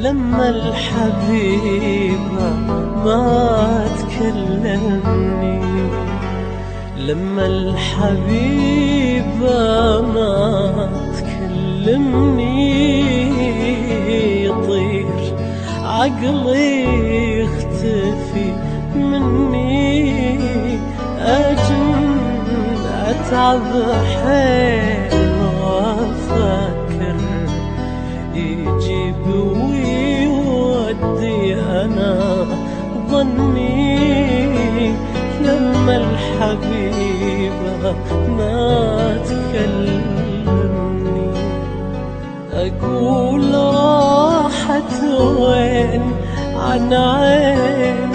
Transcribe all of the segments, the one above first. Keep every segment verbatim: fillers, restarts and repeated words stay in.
لما الحبيبة ما تكلمني، لما الحبيبة ما تكلمني يطير عقلي يختفي مني، أجن أتعب حيل وأفكر يجيب ويودي أنا ظني، لما الحبيبة ما تكلمني أقول راحت وين عن عين،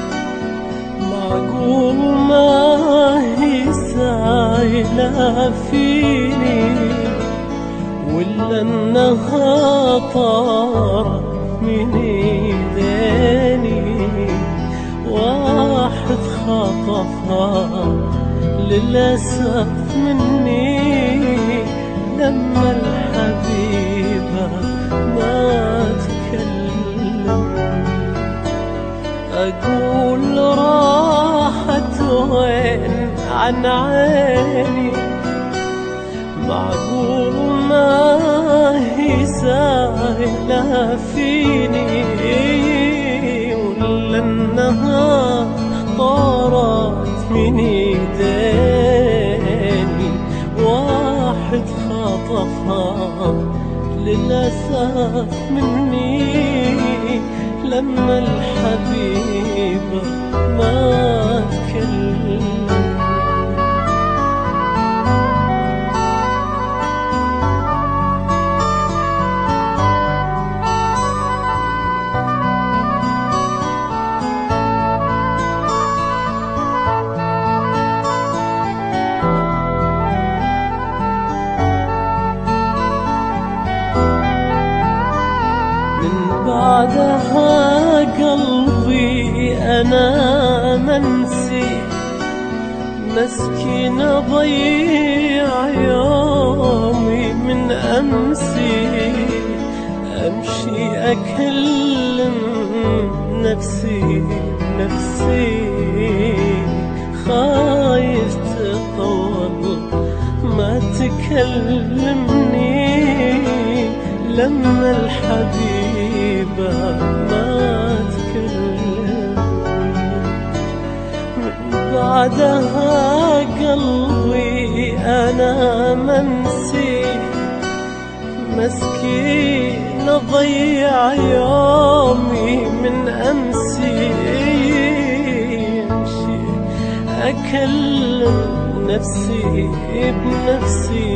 معقول ما هي سايلة فيني، ولا انها طارت من ايديني، واحد خطفها للأسف مني، لما الحبيبة ما تكلمني أقول راحت وين عن عيني، معقول ما هي سايلة فيني، ولا انها طارت من ايديني، واحد خطفها للأسف مني، لما الحبيبة ما تكلمني. بعدها قلبي أنا منسي، مسكين ضيع يومي من أمسي، أمشي أكلم نفسي نفسي، خايف تطول ما تكلمني، لما الحبيبة ما تكلمني، من بعدها قلبي أنا منسي، مسكين ضيع يومي من أمسي، يمشي أكلم نفسي بنفسي،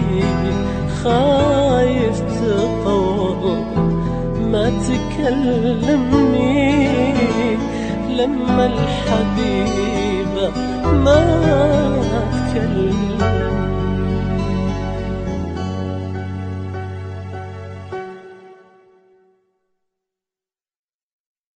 خايف تطول ما تكلمني، لما الحبيبة ما